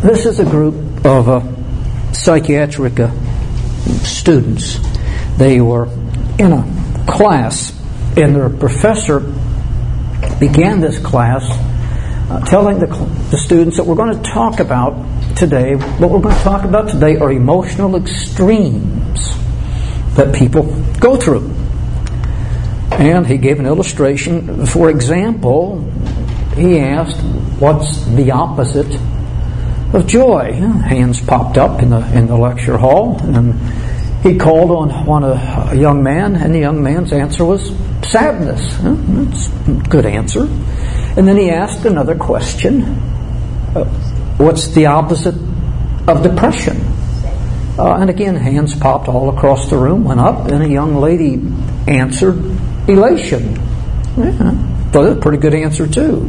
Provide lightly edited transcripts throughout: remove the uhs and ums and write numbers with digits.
This is a group of psychiatric students. They were in a class, and their professor began this class telling the students that we're going to talk about today, what we're going to talk about today are emotional extremes that people go through. And he gave an illustration. For example, he asked, what's the opposite of joy? Hands popped up in the lecture hall, and he called on a young man, and the young man's answer was sadness. That's a good answer. And then he asked another question. What's the opposite of depression? And again, hands popped all across the room, went up, and a young lady answered elation. Yeah, but a pretty good answer too.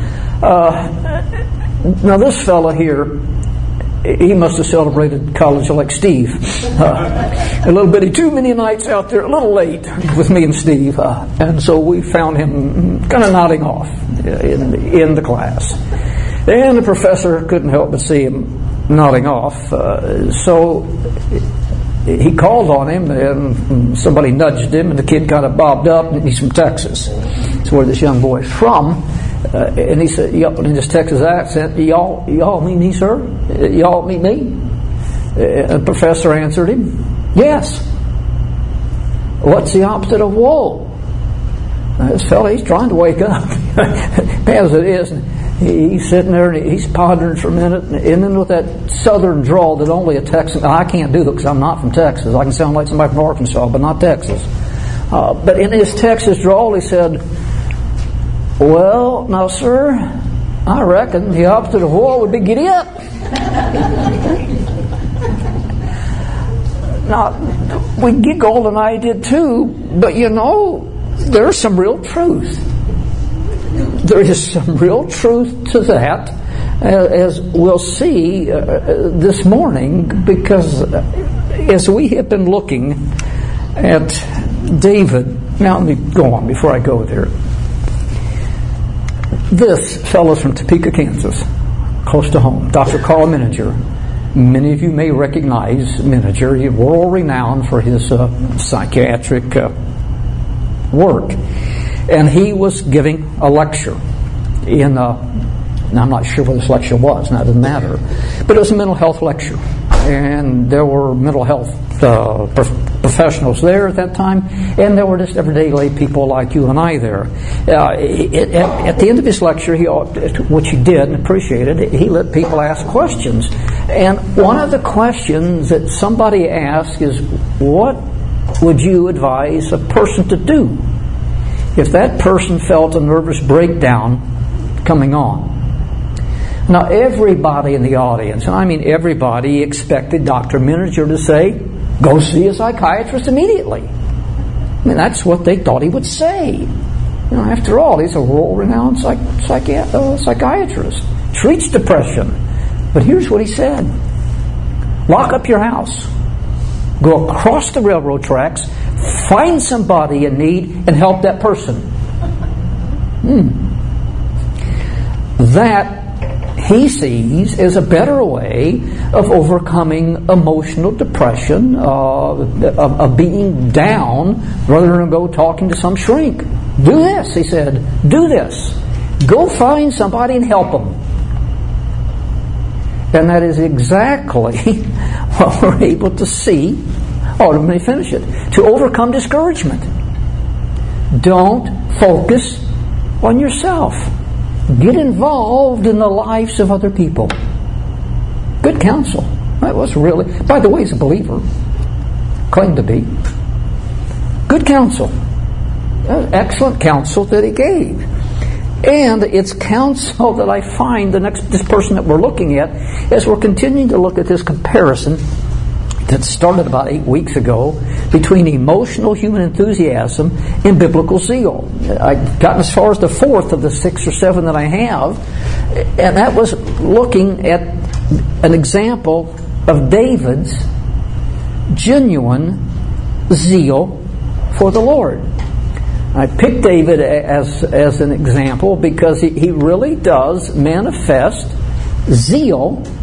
Now this fella here, he must have celebrated college like Steve. A little bitty too many nights out there, a little late with me and Steve. And so we found him kind of nodding off in the class. And the professor couldn't help but see him nodding off. So he called on him, and somebody nudged him, and the kid kind of bobbed up, and he's from Texas. That's where this young boy is from. And he said, in his Texas accent, y'all meet me, sir? Y'all meet me? And the professor answered him, yes. What's the opposite of woe? Now, this fella, he's trying to wake up. As it is, he's sitting there and he's pondering for a minute, and then with that southern drawl that only a Texan, I can't do that because I'm not from Texas. I can sound like somebody from Arkansas, but not Texas. But in his Texas drawl, he said, well, now, sir, I reckon the opposite of woe would be giddy up. Now, we giggled, and I did too, but there's some real truth. There is some real truth to that, as we'll see this morning, because as we have been looking at David, now let me go on before I go there. This fellow's from Topeka, Kansas, close to home, Dr. Carl Menninger. Many of you may recognize Menninger. He's world renowned for his psychiatric work. And he was giving a lecture now I'm not sure what this lecture was, now it doesn't matter, but it was a mental health lecture, and there were mental health professionals there at that time, and there were just everyday lay people like you and I there. At the end of his lecture, which he did and appreciated, he let people ask questions, and one of the questions that somebody asked is, what would you advise a person to do if that person felt a nervous breakdown coming on? Now, everybody in the audience, and I mean everybody, expected Dr. Menninger to say, go see a psychiatrist immediately. I mean, that's what they thought he would say. After all, he's a world-renowned psychiatrist. Treats depression. But here's what he said. Lock up your house. Go across the railroad tracks. Find somebody in need and help that person. That he sees as a better way of overcoming emotional depression, of being down, rather than go talking to some shrink. Do this, he said. Do this. Go find somebody and help them. And that is exactly what we're able to see. Oh, let me finish it. To overcome discouragement. Don't focus on yourself. Get involved in the lives of other people. Good counsel. That was really, by the way, he's a believer. Claimed to be. Good counsel. Excellent counsel that he gave. And it's counsel that I find this person that we're looking at, as we're continuing to look at this comparison that started about 8 weeks ago between emotional human enthusiasm and biblical zeal. I've gotten as far as the fourth of the 6 or 7 that I have, and that was looking at an example of David's genuine zeal for the Lord. I picked David as an example because he really does manifest zeal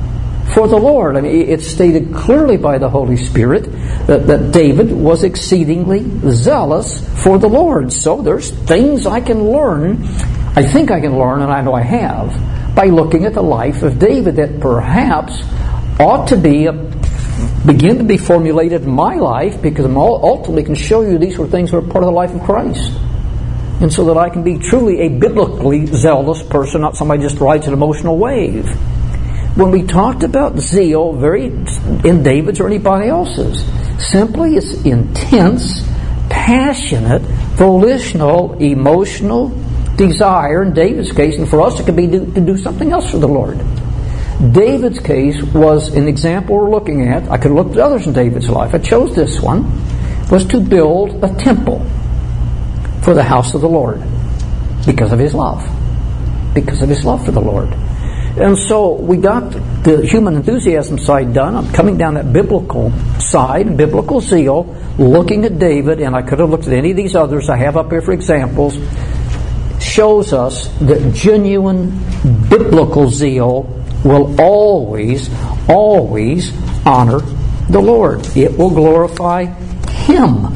for the Lord. I mean, it's stated clearly by the Holy Spirit that David was exceedingly zealous for the Lord. So there's things I can learn, I think I can learn, and I know I have, by looking at the life of David that perhaps ought to begin to be formulated in my life, because I ultimately can show you these were things that are part of the life of Christ. And so that I can be truly a biblically zealous person, not somebody just rides an emotional wave. When we talked about zeal, in David's or anybody else's, simply it's intense, passionate, volitional, emotional desire in David's case, and for us it could be to do something else for the Lord. David's case was an example we're looking at. I could have looked at others in David's life. I chose this one, was to build a temple for the house of the Lord because of his love. Because of his love for the Lord. And so we got the human enthusiasm side done. I'm coming down that biblical side, biblical zeal, looking at David, and I could have looked at any of these others I have up here for examples, shows us that genuine biblical zeal will always honor the Lord. It will glorify Him.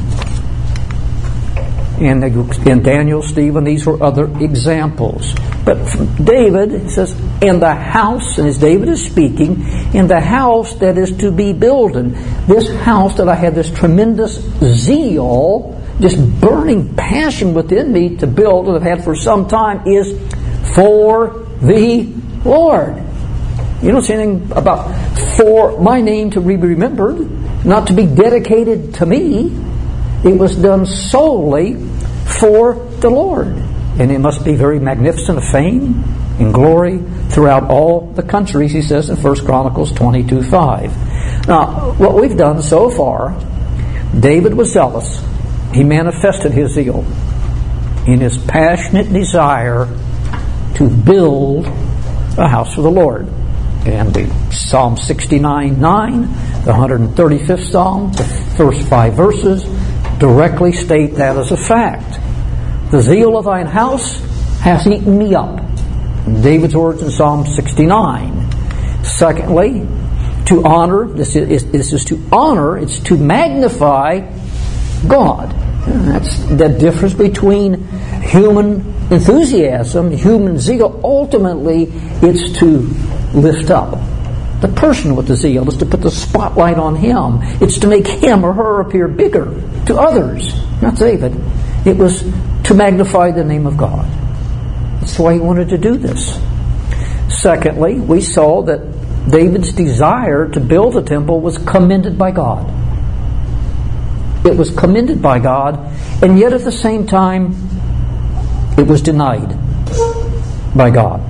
And Daniel, Stephen, these were other examples. But David, it says, in the house, and as David is speaking, in the house that is to be builded, this house that I had this tremendous zeal, this burning passion within me to build, that I've had for some time, is for the Lord. You don't see anything about for my name to be remembered, not to be dedicated to me. It was done solely for the Lord. And it must be very magnificent of fame and glory throughout all the countries, he says in 1 Chronicles 22:5. Now, what we've done so far, David was zealous. He manifested his zeal in his passionate desire to build a house for the Lord. And the Psalm 69:9, the 135th Psalm, the first 5 verses, directly state that as a fact. The zeal of thine house hath eaten me up. David's words in Psalm 69. Secondly, to honor, this is to honor, it's to magnify God. That's the difference between human enthusiasm, human zeal. Ultimately, it's to lift up the person with the zeal. It's to put the spotlight on him. It's to make him or her appear bigger to others. Not David. It was to magnify the name of God. That's why he wanted to do this. Secondly, we saw that David's desire to build a temple was commended by God. It was commended by God, and yet at the same time, it was denied by God.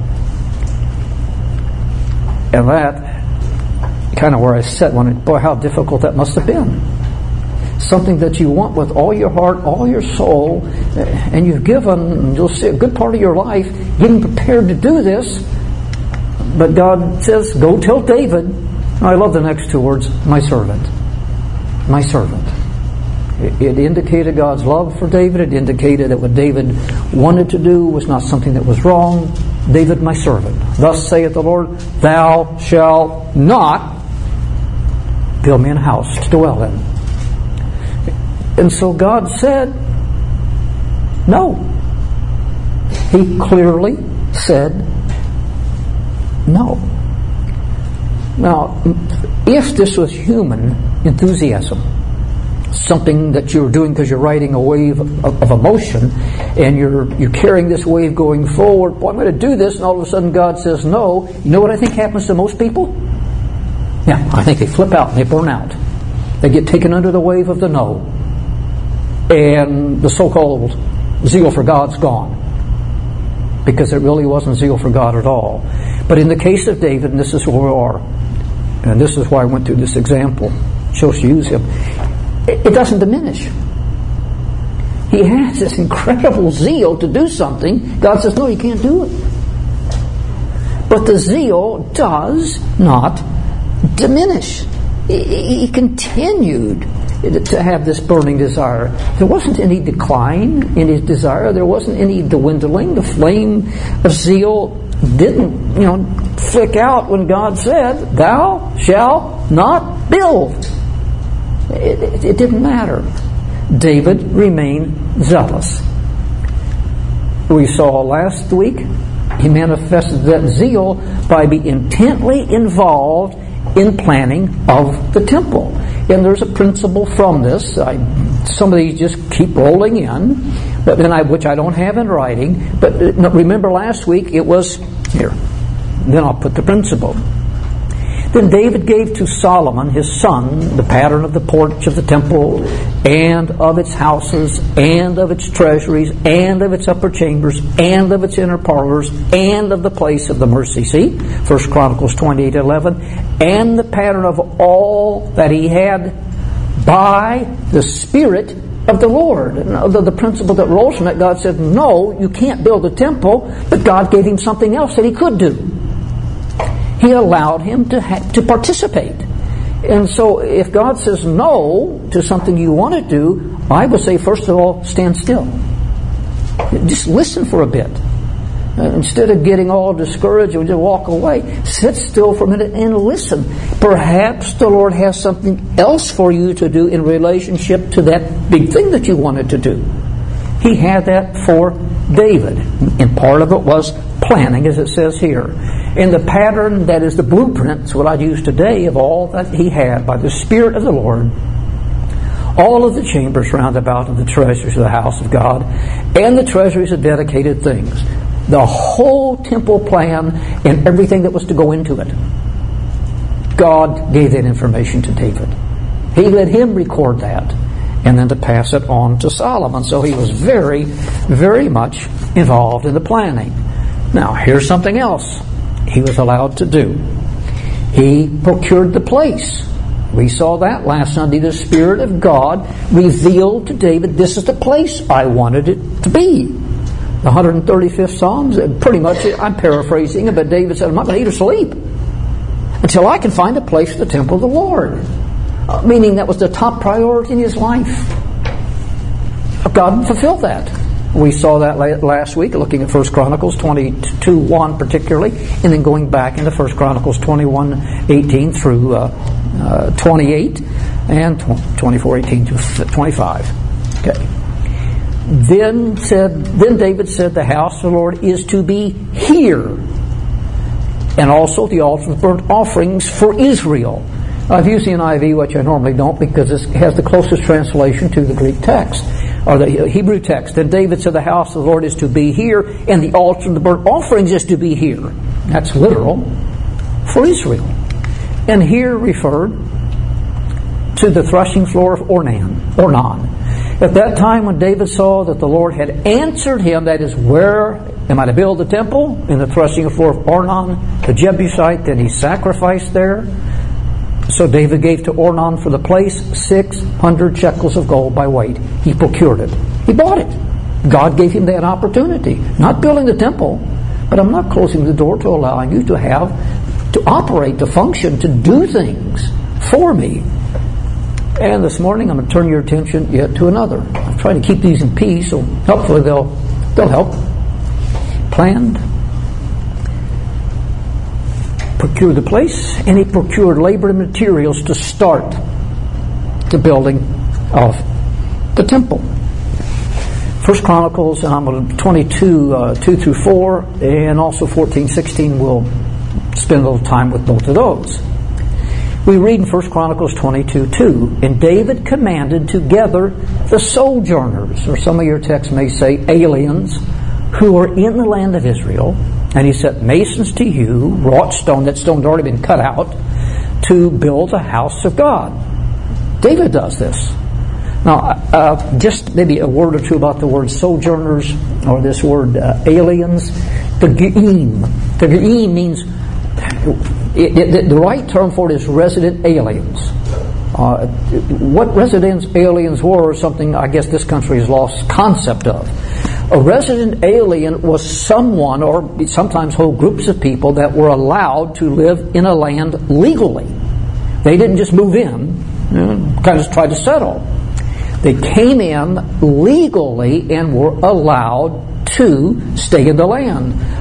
And that kind of where I sat, wondering, boy, how difficult that must have been. Something that you want with all your heart, all your soul, and you've given, you'll see a good part of your life, getting prepared to do this. But God says, go tell David. And I love the next 2 words, my servant. My servant. It indicated God's love for David. It indicated that what David wanted to do was not something that was wrong. David, my servant. Thus saith the Lord, thou shalt not build me a house to dwell in. And so God said, no. He clearly said, no. Now, if this was human enthusiasm, something that you're doing because you're riding a wave of emotion, and you're carrying this wave going forward, boy, I'm going to do this, and all of a sudden God says no, you know what I think happens to most people? Yeah, I think they flip out and they burn out. They get taken under the wave of the no. And the so-called zeal for God's gone. Because it really wasn't zeal for God at all. But in the case of David, and this is where we are, and this is why I went through this example, chose to use him, it doesn't diminish. He has this incredible zeal to do something. God says, no, you can't do it. But the zeal does not diminish. He continued to have this burning desire. There wasn't any decline in his desire. There wasn't any dwindling. The flame of zeal didn't, flick out when God said, "Thou shalt not build." It didn't matter. David remained zealous. We saw last week he manifested that zeal by being intently involved in planning of the temple. And there's a principle from this. Some of these just keep rolling in, but then which I don't have in writing. But remember last week it was here. Then I'll put the principle. Then David gave to Solomon his son the pattern of the porch of the temple, and of its houses, and of its treasuries, and of its upper chambers, and of its inner parlors, and of the place of the mercy seat. 1 Chronicles 28:11, and the pattern of all that he had by the Spirit of the Lord. The principle that rolls from that, God said, no, you can't build a temple, but God gave him something else that he could do. He allowed him to participate. And so if God says no to something you want to do, I would say, first of all, stand still. Just listen for a bit. Instead of getting all discouraged and just walk away, sit still for a minute and listen. Perhaps the Lord has something else for you to do in relationship to that big thing that you wanted to do. He had that for David. And part of it was planning, as it says here. And the pattern that is the blueprint, is what I'd use today, of all that he had by the Spirit of the Lord, all of the chambers round about of the treasuries of the house of God, and the treasuries of dedicated things. The whole temple plan and everything that was to go into it. God gave that information to David. He let him record that and then to pass it on to Solomon. So he was very, very much involved in the planning. Now, here's something else he was allowed to do. He procured the place. We saw that last Sunday. The Spirit of God revealed to David, this is the place I wanted it to be. The 135th Psalms, pretty much, I'm paraphrasing it, but David said, I'm not going to eat or sleep until I can find a place for the temple of the Lord. Meaning that was the top priority in his life. God fulfilled that. We saw that last week, looking at 1 Chronicles 22:1 particularly, and then going back into 1 Chronicles 21:18 through 28, and 24:18 to 25. Okay. Then David said, the house of the Lord is to be here, and also the altar of burnt offerings for Israel. I've used the NIV, which I normally don't, because it has the closest translation to the Greek text, or the Hebrew text. Then David said the house of the Lord is to be here, and the altar of the burnt offerings is to be here. That's literal, for Israel. And here referred to the threshing floor of Ornan. At that time when David saw that the Lord had answered him, that is, where am I to build the temple? In the threshing floor of Ornan, the Jebusite, then he sacrificed there. So David gave to Ornan for the place 600 shekels of gold by weight. He procured it. He bought it. God gave him that opportunity. Not building the temple, but I'm not closing the door to allowing you to operate, to function, to do things for me. And this morning I'm going to turn your attention yet to another. I'm trying to keep these in peace, so hopefully they'll help. Planned. Procured the place, and he procured labor and materials to start the building of the temple. 1 Chronicles 22, 2 through 4, and also 14, 16, we'll spend a little time with both of those. We read in 1 Chronicles 22, 2, and David commanded to gather the sojourners, or some of your texts may say aliens, who were in the land of Israel, and he set masons to hew, wrought stone, that stone had already been cut out, to build the house of God. David does this. Now, just maybe a word or two about the word sojourners, or this word aliens. The ge'im. The ge'im means, the right term for it is resident aliens. What resident aliens were is something I guess this country has lost concept of. A resident alien was someone, or sometimes whole groups of people, that were allowed to live in a land legally. They didn't just move in, kind of try to settle. They came in legally and were allowed to stay in the land.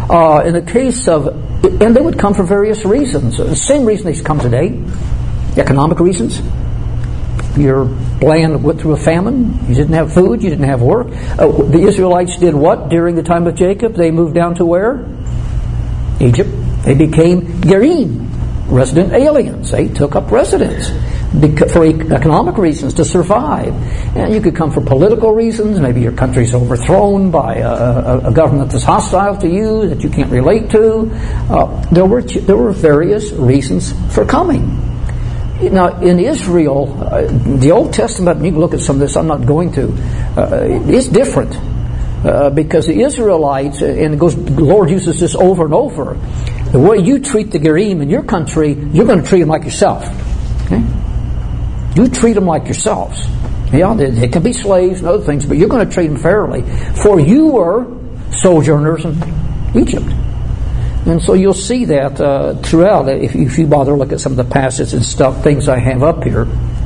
In the case of, and they would come for various reasons. The same reason they come today, economic reasons. Your land went through a famine. You didn't have food. You didn't have work. The Israelites did what during the time of Jacob? They moved down to where? Egypt. They became Gerim, resident aliens. They took up residence for economic reasons, to survive. And you could come for political reasons. Maybe your country's overthrown by a government that's hostile to you, that you can't relate to. There were various reasons for coming. Now, in Israel, the Old Testament, and you can look at some of this, I'm not going to, it's different. Because the Israelites, and the Lord uses this over and over, the way you treat the Gerim in your country, you're going to treat them like yourself. Okay? You treat them like yourselves. Yeah, they can be slaves and other things, but you're going to treat them fairly. For you were sojourners in Egypt. And so you'll see that throughout, if you bother to look at some of the passages and stuff, things I have up here.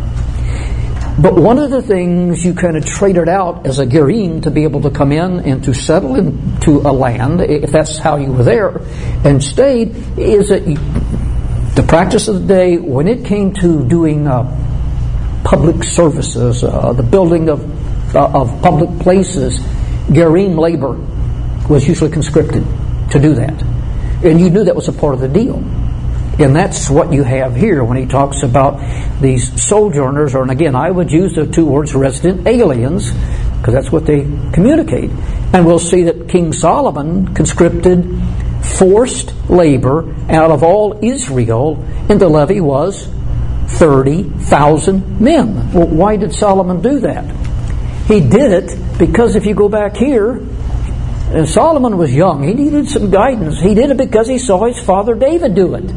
But one of the things you kind of traded out as a Gerim to be able to come in and to settle into a land, if that's how you were there and stayed, is that the practice of the day, when it came to doing public services, the building of public places, Gerim labor was usually conscripted to do that. And you knew that was a part of the deal. And that's what you have here when he talks about these sojourners, and again, I would use the two words resident aliens, because that's what they communicate. And we'll see that King Solomon conscripted forced labor out of all Israel, and the levy was 30,000 men. Well, why did Solomon do that? He did it because if you go back here, and Solomon was young. He needed some guidance. He did it because he saw his father David do it.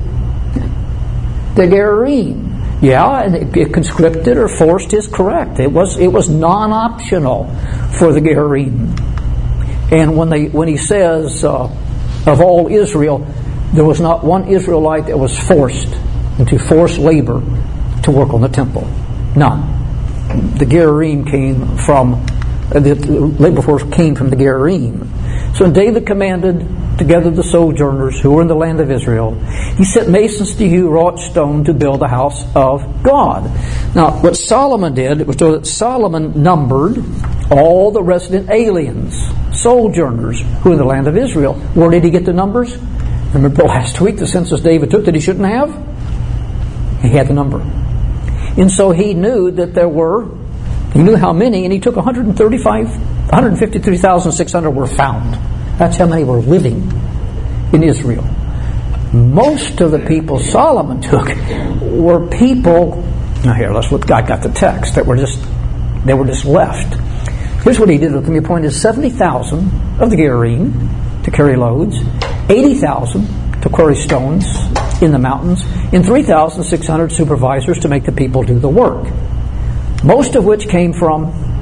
The Gerim. Yeah, and it conscripted or forced is correct. It was non-optional for the Gerim. And when he says of all Israel, there was not one Israelite that was forced into forced labor to work on the temple. None. The Gerim came from the labor force came from the Gerim. So David commanded together the sojourners who were in the land of Israel. He set masons to hew wrought stone to build a house of God. Now, what Solomon did was that Solomon numbered all the resident aliens, sojourners who were in the land of Israel. Where did he get the numbers? Remember last week the census David took that he shouldn't have? He had the number. And so he knew that he knew how many, and he took 153,600 were found. That's how many were living in Israel. Most of the people Solomon took were people. Now here, let's look. I got the text that were just left. Here's what he did with them. He appointed 70,000 of the Gerim to carry loads, 80,000 to quarry stones in the mountains, and 3,600 supervisors to make the people do the work. Most of which came from,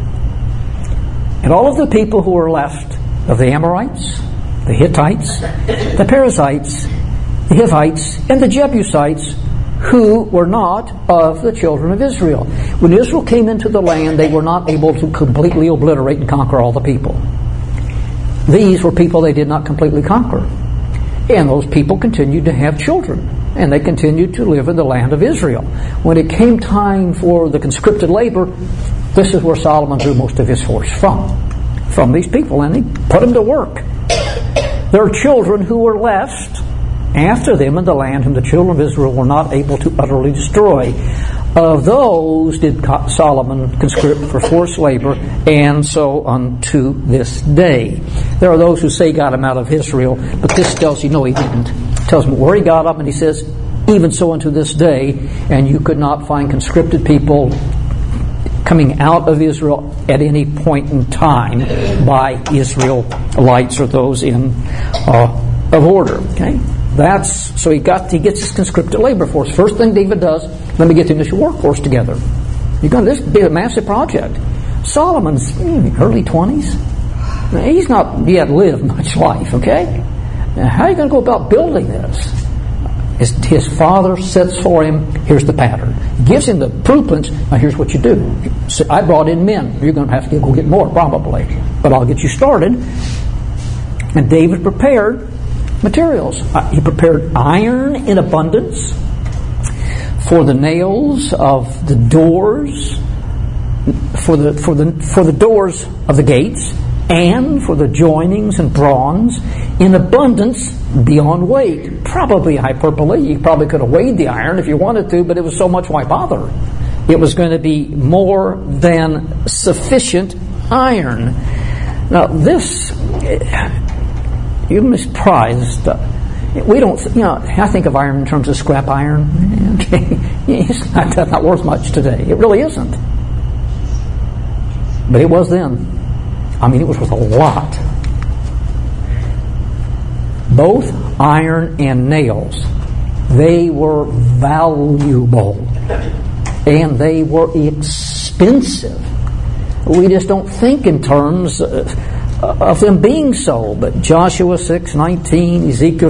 and all of the people who were left of the Amorites, the Hittites, the Perizzites, the Hivites, and the Jebusites, who were not of the children of Israel. When Israel came into the land, they were not able to completely obliterate and conquer all the people. These were people they did not completely conquer. And those people continued to have children. And they continued to live in the land of Israel. When it came time for the conscripted labor, this is where Solomon drew most of his force from these people, and he put them to work. There are children who were left after them in the land whom the children of Israel were not able to utterly destroy. Of those did Solomon conscript for forced labor, and so unto this day. There are those who say he got them out of Israel, but this tells you no, he didn't. It tells me where he got them, and he says, even so unto this day, and you could not find conscripted people coming out of Israel at any point in time by Israelites or those in of order. Okay, so he gets his conscripted labor force. First thing David does, let me get the initial workforce together. This be a massive project. Solomon's early 20s. He's not yet lived much life. Okay, now how are you going to go about building this? His father sets for him, here's the pattern. He gives him the blueprints, now here's what you do. So I brought in men. You're going to have to go get more, probably. But I'll get you started. And David prepared materials. He prepared iron in abundance for the nails of the doors, for the doors of the gates, and for the joinings and bronze in abundance beyond weight. Probably hyperbole. You probably could have weighed the iron if you wanted to, but it was so much, why bother? It was going to be more than sufficient iron. Now this, you're surprised. We don't, I think of iron in terms of scrap iron. Okay, it's not worth much today. It really isn't. But it was then. I mean, it was worth a lot. Both iron and nails, they were valuable. And they were expensive. We just don't think in terms of them being so. But Joshua 6:19, Ezekiel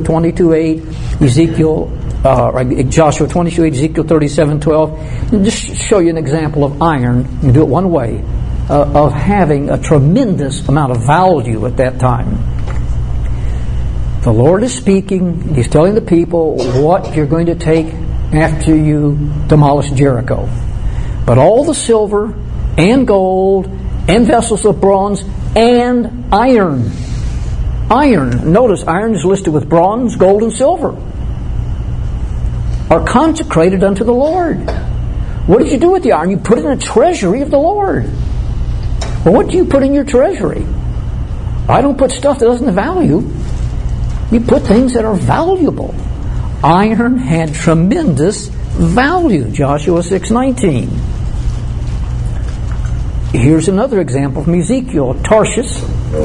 22:8, Joshua 22:8, Ezekiel 37:12. Just show you an example of iron. You can do it one way. Of having a tremendous amount of value at that time. The Lord is speaking. He's telling the people what you're going to take after you demolish Jericho. But all the silver and gold and vessels of bronze and iron. Iron. Notice iron is listed with bronze, gold, and silver. Are consecrated unto the Lord. What did you do with the iron? You put it in the treasury of the Lord. Well, what do you put in your treasury? I don't put stuff that doesn't have value. You put things that are valuable. Iron had tremendous value. Joshua 6:19. Here's another example from Ezekiel. Tarshish,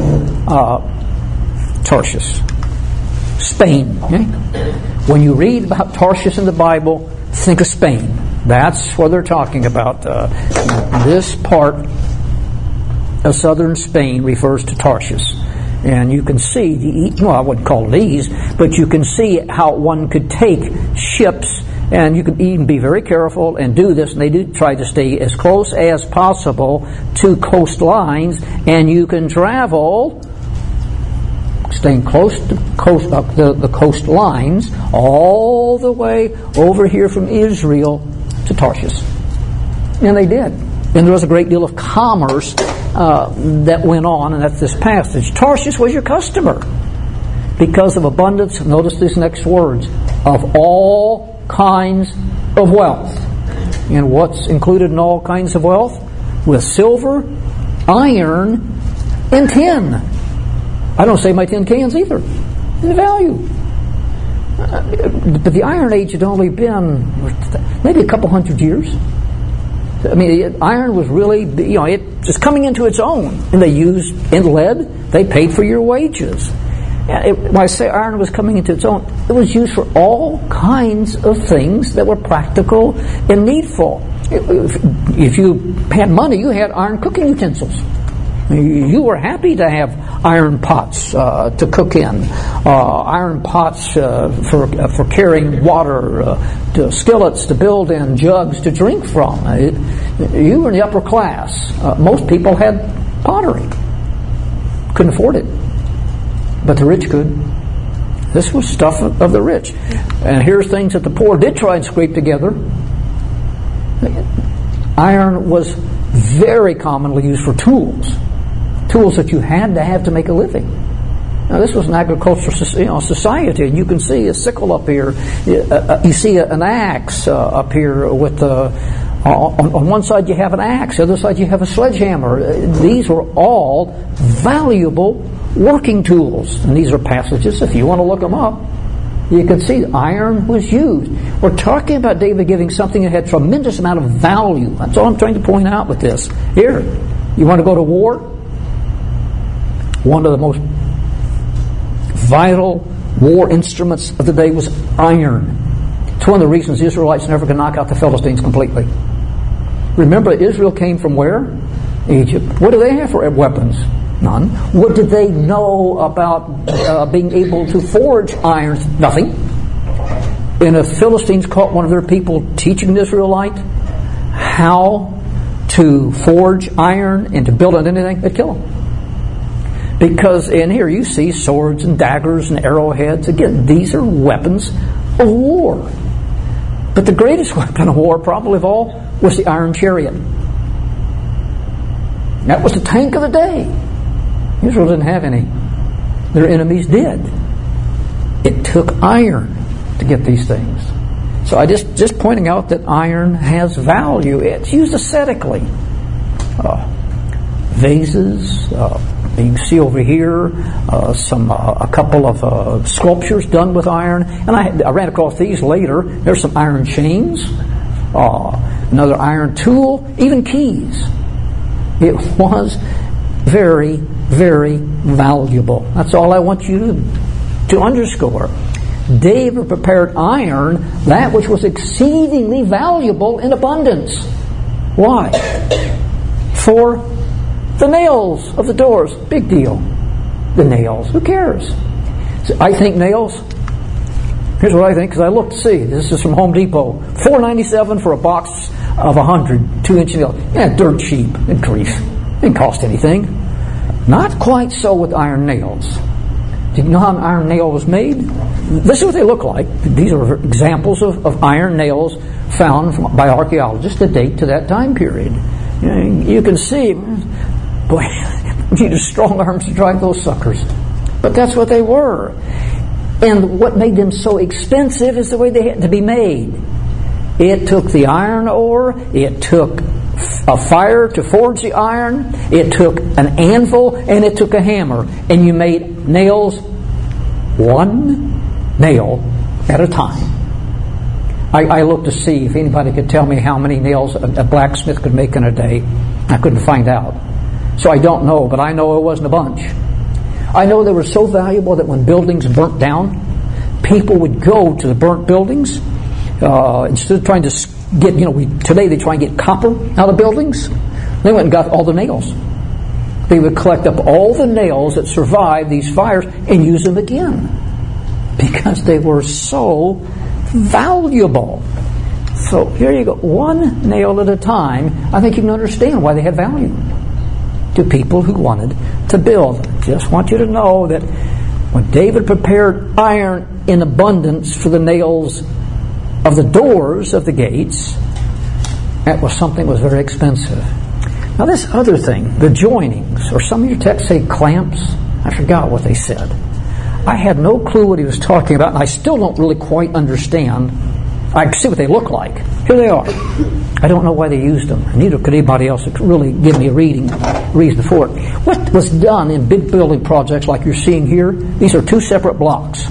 Spain. Okay? When you read about Tarshish in the Bible, think of Spain. That's what they're talking about. This part of southern Spain refers to Tarshish. And you can see, I wouldn't call it ease, but you can see how one could take ships, and you could even be very careful and do this, and they do try to stay as close as possible to coastlines, and you can travel, staying close to the coastlines, all the way over here from Israel to Tarshish. And they did. And there was a great deal of commerce that went on, and that's this passage. Tarshish was your customer because of abundance. Notice these next words: of all kinds of wealth. And what's included in all kinds of wealth? With silver, iron, and tin. I don't say my tin cans either. In value. But the Iron Age had only been maybe a couple hundred years. I mean, iron was really, it was coming into its own. And they used in lead. They paid for your wages. When I say iron was coming into its own, it was used for all kinds of things that were practical and needful. If you had money, you had iron cooking utensils. You were happy to have iron pots to cook in, iron pots for carrying water, to skillets to build in, jugs to drink from. You were in the upper class. Most people had pottery. Couldn't afford it. But the rich could. This was stuff of the rich. And here's things that the poor did try and scrape together. Iron was very commonly used for tools. Tools that you had to have to make a living. Now, this was an agricultural society, and you can see a sickle up here. You see an axe up here with on one side you have an axe, the other side you have a sledgehammer. These were all valuable working tools, and these are passages. If you want to look them up, you can see iron was used. We're talking about David giving something that had tremendous amount of value. That's all I'm trying to point out with this. Here, you want to go to war? One of the most vital war instruments of the day was iron. It's one of the reasons the Israelites never could knock out the Philistines completely. Remember, Israel came from where? Egypt. What do they have for weapons? None. What did they know about being able to forge iron? Nothing. And if Philistines caught one of their people teaching an Israelite how to forge iron and to build on anything, they'd kill him. Because in here you see swords and daggers and arrowheads. Again, these are weapons of war. But the greatest weapon of war, probably of all, was the iron chariot. That was the tank of the day. Israel didn't have any. Their enemies did. It took iron to get these things. So I just pointing out that iron has value. It's used ascetically. Vases, you can see over here a couple of sculptures done with iron. And I ran across these later. There's some iron chains, another iron tool, even keys. It was very, very valuable. That's all I want you to underscore. David prepared iron, that which was exceedingly valuable, in abundance. Why? For the nails of the doors. Big deal. The nails. Who cares? So I think nails. Here's what I think, because I looked to see. This is from Home Depot. $4.97 for a box of 100 2-inch nails. Yeah, dirt cheap. And grief. Didn't cost anything. Not quite so with iron nails. Do you know how an iron nail was made? This is what they look like. These are examples of iron nails found by archaeologists that date to that time period. You can see, boy, you need strong arms to drive those suckers. But that's what they were. And what made them so expensive is the way they had to be made. It took the iron ore, it took a fire to forge the iron, it took an anvil, and it took a hammer. And you made nails, one nail at a time. I looked to see if anybody could tell me how many nails a blacksmith could make in a day. I couldn't find out. So I don't know, but I know it wasn't a bunch. I know they were so valuable that when buildings burnt down, people would go to the burnt buildings instead of trying to get, today they try and get copper out of buildings. They went and got all the nails. They would collect up all the nails that survived these fires and use them again because they were so valuable. So here you go, one nail at a time. I think you can understand why they had value to people who wanted to build. Just want you to know that when David prepared iron in abundance for the nails of the doors of the gates, that was something that was very expensive. Now this other thing, the joinings, or some of your texts say clamps. I forgot what they said. I had no clue what he was talking about, and I still don't really quite understand. I can see what they look like. Here they are. I don't know why they used them. Neither could anybody else really give me a reason for it. What was done in big building projects like you're seeing here, these are two separate blocks.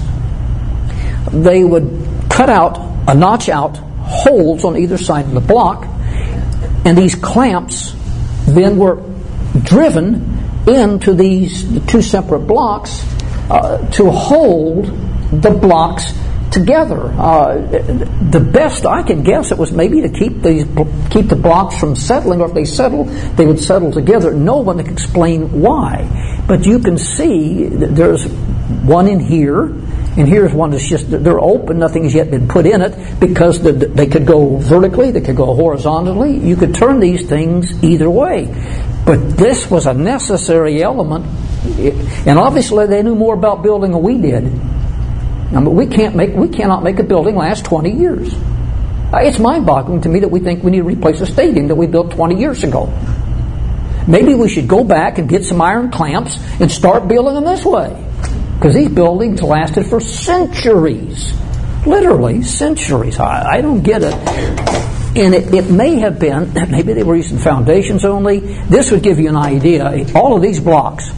They would cut out, notch out holes on either side of the block, and these clamps then were driven into the two separate blocks to hold the blocks together. The best I can guess it was maybe to keep the blocks from settling, or if they settled, they would settle together. No one can explain why. But you can see that there's one in here, and here's one that's just, they're open, nothing has yet been put in it, because they could go vertically, they could go horizontally. You could turn these things either way. But this was a necessary element, and obviously they knew more about building than we did. I mean, we cannot make a building last 20 years. It's mind-boggling to me that we think we need to replace a stadium that we built 20 years ago. Maybe we should go back and get some iron clamps and start building them this way. Because these buildings lasted for centuries. Literally centuries. I don't get it. And it may have been, maybe they were using foundations only. This would give you an idea. All of these blocks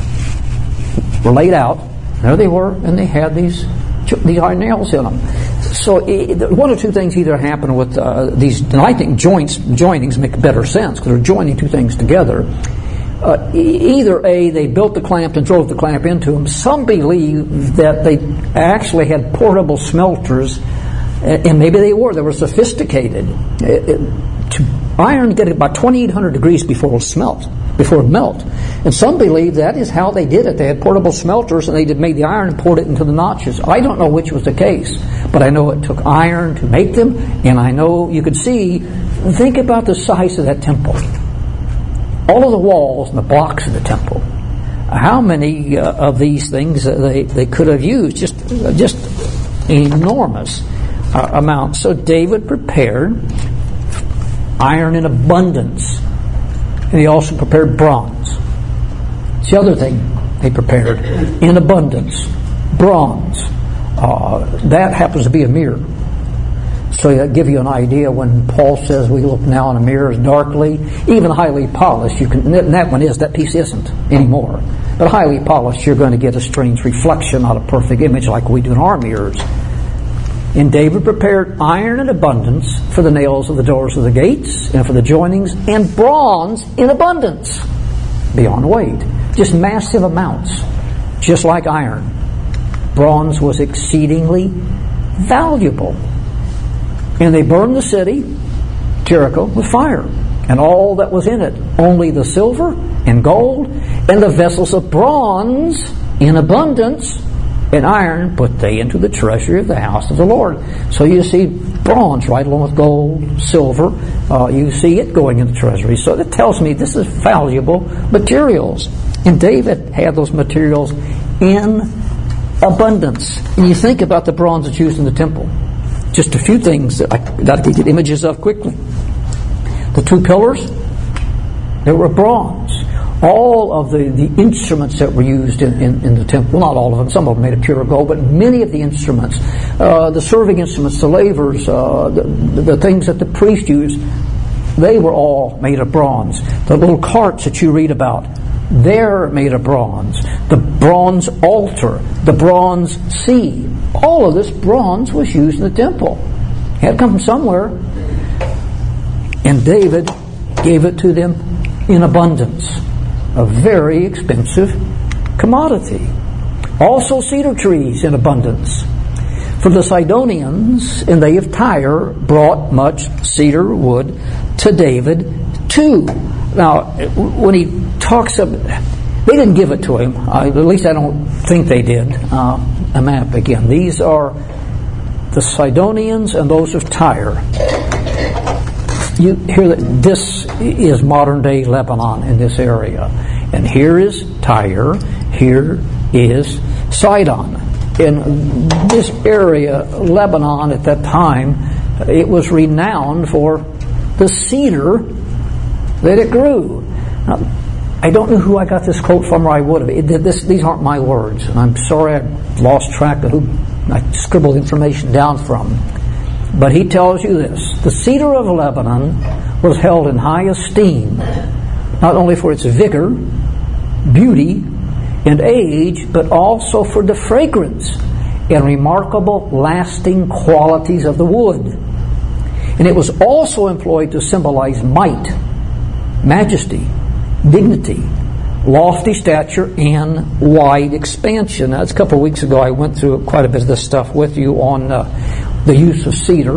were laid out. There they were, and they had these iron nails in them. So one or two things either happen with these, and I think joinings make better sense because they're joining two things together. Either they built the clamp and drove the clamp into them. Some believe that they actually had portable smelters, and maybe they were sophisticated. Iron get about 2,800 degrees before it melt. And some believe that is how they did it. They had portable smelters, and they made the iron and poured it into the notches. I don't know which was the case, but I know it took iron to make them, and I know you could see, think about the size of that temple. All of the walls and the blocks of the temple. how many of these things they could have used? Just enormous amounts. So David prepared iron in abundance, and he also prepared bronze. It's the other thing he prepared in abundance, bronze. That happens to be a mirror. So that give you an idea when Paul says we look now in a mirror as darkly, even highly polished. That piece isn't anymore. But highly polished, you're going to get a strange reflection, not a perfect image like we do in our mirrors. And David prepared iron in abundance for the nails of the doors of the gates and for the joinings, and bronze in abundance, beyond weight. Just massive amounts, just like iron. Bronze was exceedingly valuable. And they burned the city, Jericho, with fire, and all that was in it, only the silver and gold, and the vessels of bronze in abundance, and iron put they into the treasury of the house of the Lord. So you see bronze right along with gold, silver, you see it going into the treasury. So that tells me this is valuable materials. And David had those materials in abundance. And you think about the bronze that's used in the temple. Just a few things that I could get images of quickly. The two pillars, they were bronze. All of the instruments that were used in the temple, not all of them, some of them made of pure gold, but many of the instruments, the serving instruments, the lavers, the things that the priest used, they were all made of bronze. The little carts that you read about, they're made of bronze. The bronze altar, the bronze sea, all of this bronze was used in the temple. It had to come from somewhere. And David gave it to them in abundance. A very expensive commodity. Also cedar trees in abundance. For the Sidonians and they of Tyre brought much cedar wood to David too. Now, when he talks of, they didn't give it to him. At least I don't think they did. A map again. These are the Sidonians and those of Tyre. You hear that this is modern day Lebanon in this area. And here is Tyre. Here is Sidon. In this area, Lebanon at that time, it was renowned for the cedar that it grew. Now, I don't know who I got this quote from, or I would have. These aren't my words, and I'm sorry I lost track of who I scribbled information down from. But he tells you this: the cedar of Lebanon was held in high esteem, not only for its vigor, beauty, and age, but also for the fragrance and remarkable lasting qualities of the wood. And it was also employed to symbolize might, majesty, dignity, lofty stature, and wide expansion. Now, a couple of weeks ago I went through quite a bit of this stuff with you on the use of cedar.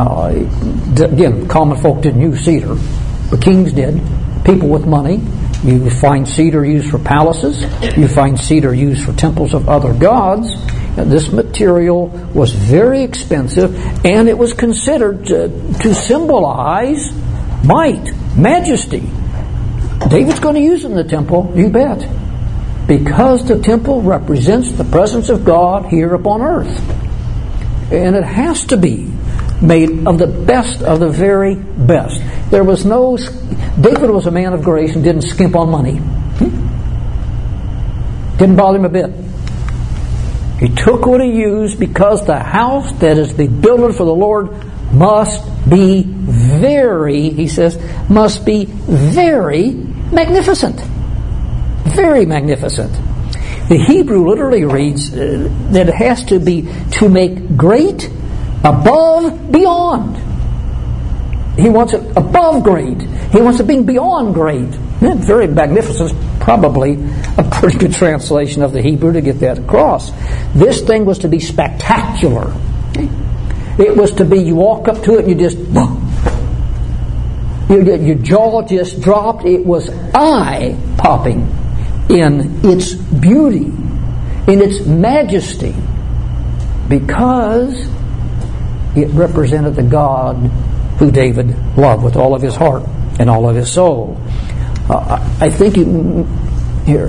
Again, common folk didn't use cedar, but kings did. People with money. You find cedar used for palaces. You find cedar used for temples of other gods. And this material was very expensive, and it was considered to symbolize might, majesty. David's going to use it in the temple, you bet. Because the temple represents the presence of God here upon earth. And it has to be made of the best of the very best. There was no... David was a man of grace and didn't skimp on money. Didn't bother him a bit. He took what he used because the house that is to be built for the Lord must be very, he says, must be very magnificent. Very magnificent. The Hebrew literally reads that it has to be to make great, above, beyond. He wants it above great. He wants it being beyond great. Very magnificent is probably a pretty good translation of the Hebrew to get that across. This thing was to be spectacular. It was to be, you walk up to it and you just, your jaw just dropped. It was eye-popping in its beauty, in its majesty, because it represented the God who David loved with all of his heart and all of his soul. I think here,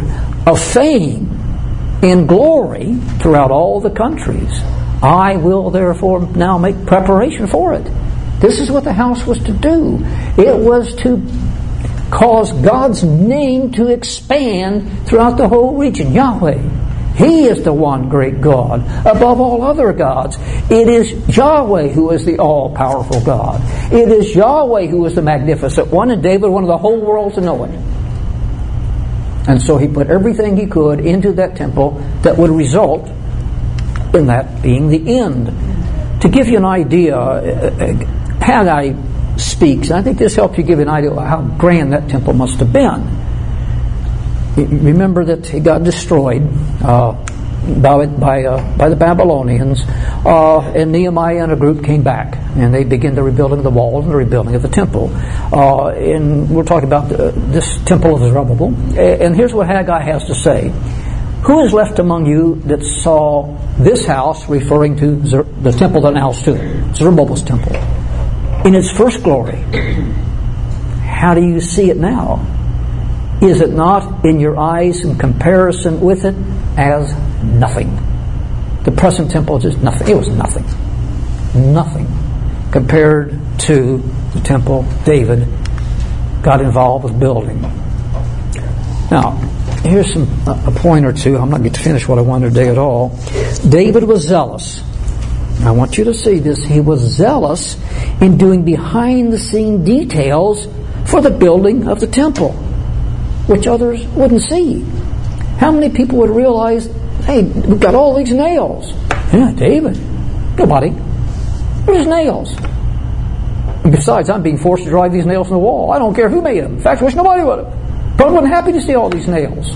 of fame and glory throughout all the countries. I will therefore now make preparation for it. This is what the house was to do. It was to cause God's name to expand throughout the whole region. Yahweh. He is the one great God above all other gods. It is Yahweh who is the all-powerful God. It is Yahweh who is the magnificent one, and David wanted the whole world to know it. And so he put everything he could into that temple that would result in that being the end. To give you an idea, Haggai speaks, and I think this helps you give you an idea of how grand that temple must have been. Remember that it got destroyed by the Babylonians, and Nehemiah and a group came back, and they began the rebuilding of the walls and the rebuilding of the temple. And we're talking about this temple of Zerubbabel. And here's what Haggai has to say. Who is left among you that saw this house, referring to the temple that now stood, Zerubbabel's temple, in its first glory? How do you see it now? Is it not in your eyes in comparison with it as nothing? The present temple is just nothing. It was nothing. Nothing compared to the temple David got involved with building. Now, here's a point or two. I'm not going to finish what I wanted today at all. David was zealous. I want you to see this. He was zealous in doing behind-the-scene details for the building of the temple, which others wouldn't see. How many people would realize, hey, we've got all these nails. Yeah, David. Nobody. There's nails. And besides, I'm being forced to drive these nails in the wall. I don't care who made them. In fact, I wish nobody would have. Probably wasn't happy to see all these nails.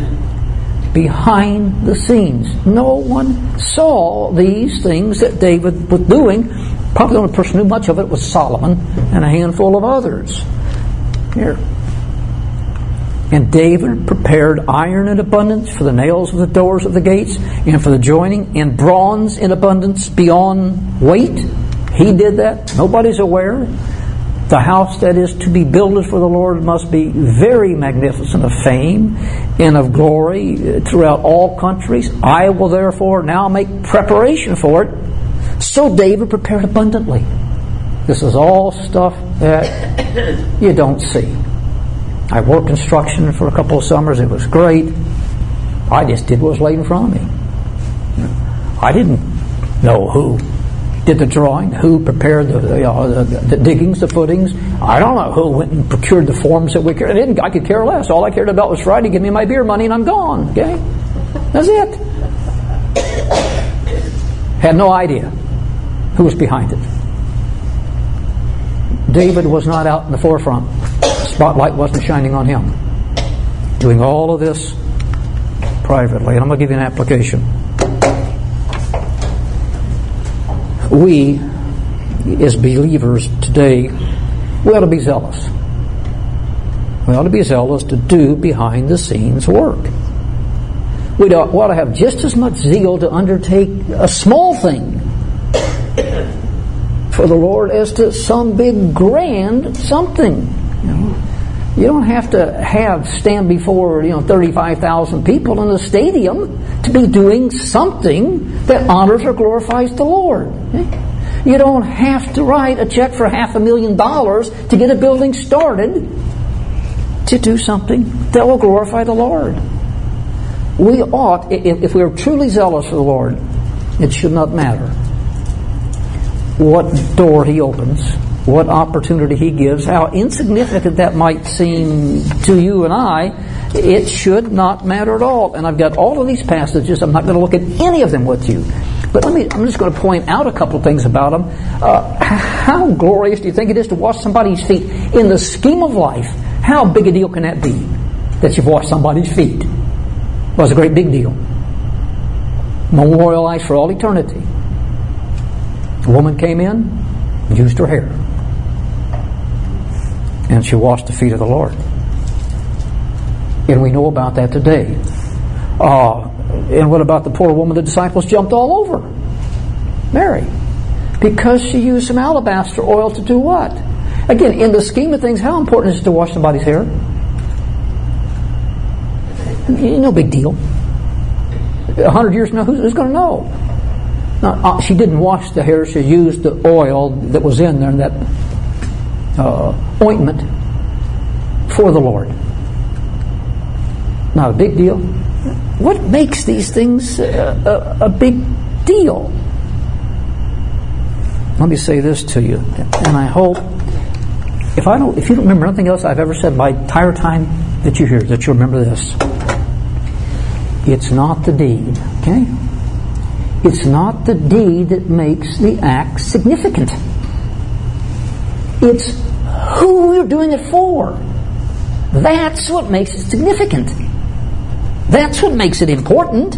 Behind the scenes. No one saw these things that David was doing. Probably the only person who knew much of it was Solomon and a handful of others. Here. And David prepared iron in abundance for the nails of the doors of the gates and for the joining, and bronze in abundance beyond weight. He did that. Nobody's aware. The house that is to be builded for the Lord must be very magnificent, of fame and of glory throughout all countries. I will therefore now make preparation for it. So David prepared abundantly. This is all stuff that you don't see. I worked construction for a couple of summers. It was great. I just did what was laid in front of me. I didn't know who did the drawing, who prepared the diggings, the footings. I don't know who went and procured the forms that we carried. I could care less. All I cared about was Friday, give me my beer money, and I'm gone. Okay? That's it. Had no idea who was behind it. David was not out in the forefront. The spotlight wasn't shining on him. Doing all of this privately. And I'm going to give you an application. We, as believers today, we ought to be zealous. We ought to be zealous to do behind-the-scenes work. We ought to have just as much zeal to undertake a small thing for the Lord as to some big grand something. You don't have to stand before 35,000 people in a stadium to be doing something that honors or glorifies the Lord. You don't have to write a check for $500,000 to get a building started to do something that will glorify the Lord. We ought, if we are truly zealous for the Lord, it should not matter what door He opens, what opportunity He gives, how insignificant that might seem to you and I. It should not matter at all. And I've got all of these passages. I'm not going to look at any of them with you. But I'm just going to point out a couple of things about them. How glorious do you think it is to wash somebody's feet? In the scheme of life, how big a deal can that be, that you've washed somebody's feet? Well, it's a great big deal. Memorialized for all eternity. A woman came in, used her hair, and she washed the feet of the Lord. And we know about that today. And what about the poor woman the disciples jumped all over? Mary. Because she used some alabaster oil to do what? Again, in the scheme of things, how important is it to wash somebody's hair? No big deal. 100 years from now, who's going to know? Now, she didn't wash the hair. She used the oil that was in there, that ointment, for the Lord. Not a big deal. What makes these things a big deal? Let me say this to you, and I hope if you don't remember nothing else I've ever said my entire time that you hear, that you'll remember this. It's not the deed, okay? It's not the deed that makes the act significant. It's who you're doing it for. That's what makes it significant. That's what makes it important.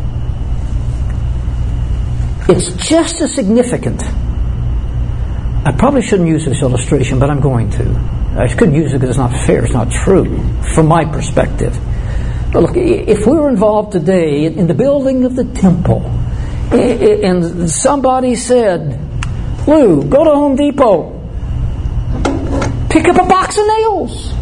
It's just as significant. I probably shouldn't use this illustration, but I'm going to. I couldn't use it because it's not fair, it's not true, from my perspective. But look, if we were involved today in the building of the temple, and somebody said, Lou, go to Home Depot, pick up a box of nails.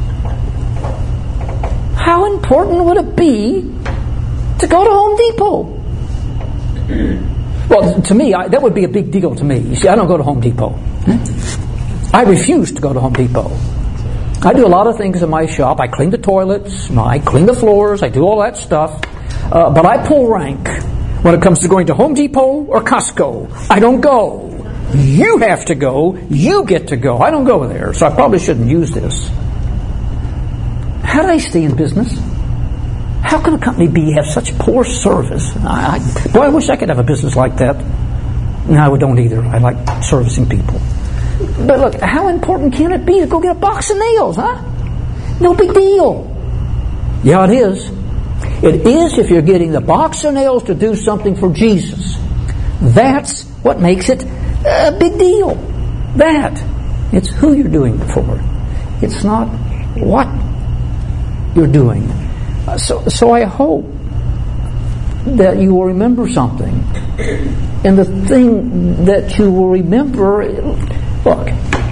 How important would it be to go to Home Depot? Well, to me, that would be a big deal to me. You see, I don't go to Home Depot. I refuse to go to Home Depot. I do a lot of things in my shop. I clean the toilets, I clean the floors, I do all that stuff. But I pull rank when it comes to going to Home Depot or Costco. I don't go. You have to go. You get to go. I don't go there, so I probably shouldn't use this. How do they stay in business? How can a company have such poor service? I wish I could have a business like that. No, I don't either. I like servicing people. But look, how important can it be to go get a box of nails, huh? No big deal. Yeah, it is. It is if you're getting the box of nails to do something for Jesus. That's what makes it a big deal. It's who you're doing it for. It's not what you're doing. So I hope that you will remember something. And the thing that you will remember, look,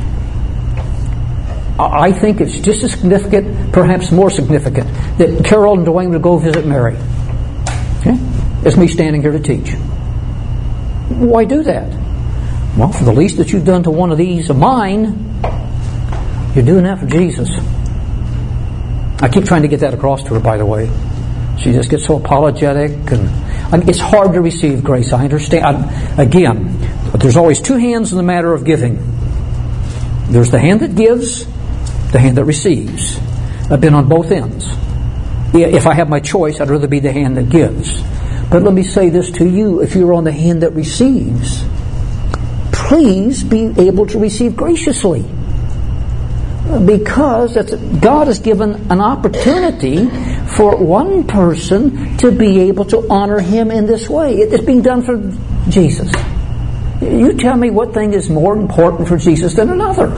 I think it's just as significant, perhaps more significant, that Carol and Dwayne would go visit Mary. Okay? As me standing here to teach. Why do that? Well, for the least that you've done to one of these of mine, you're doing that for Jesus. I keep trying to get that across to her, by the way. She just gets so apologetic, and it's hard to receive grace. I understand. Again, there's always two hands in the matter of giving. There's the hand that gives, the hand that receives. I've been on both ends. If I have my choice, I'd rather be the hand that gives. But let me say this to you: if you're on the hand that receives, please be able to receive graciously. Because God has given an opportunity for one person to be able to honor Him in this way. It's being done for Jesus. You tell me what thing is more important for Jesus than another.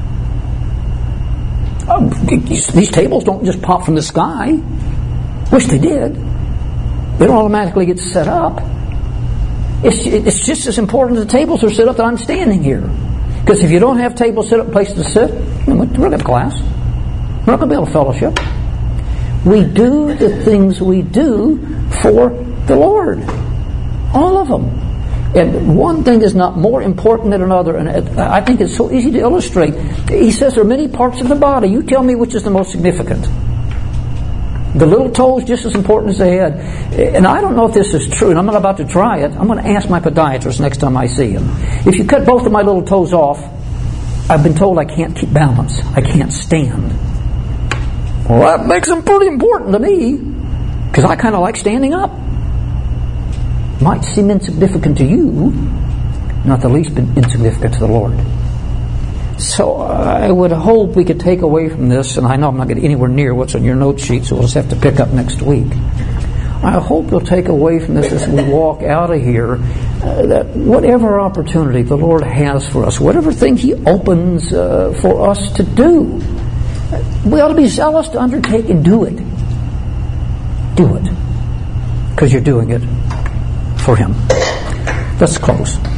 These tables don't just pop from the sky. Wish they did. They don't automatically get set up. It's just as important as the tables are set up that I'm standing here. Because if you don't have tables set up, places to sit, we're not going to have class. We're not going to be able to fellowship. We do the things we do for the Lord. All of them. And one thing is not more important than another. And I think it's so easy to illustrate. He says there are many parts of the body. You tell me which is the most significant. The little toe is just as important as the head. And I don't know if this is true, and I'm not about to try it. I'm going to ask my podiatrist next time I see him. If you cut both of my little toes off, I've been told I can't keep balance. I can't stand. Well, that makes them pretty important to me, because I kind of like standing up. Might seem insignificant to you, not the least bit insignificant to the Lord. So I would hope we could take away from this, and I know I'm not getting anywhere near what's on your note sheet, so we'll just have to pick up next week. I hope you'll take away from this as we walk out of here that whatever opportunity the Lord has for us, whatever thing He opens for us to do, we ought to be zealous to undertake and do it. Do it. Because you're doing it for Him. Let's close.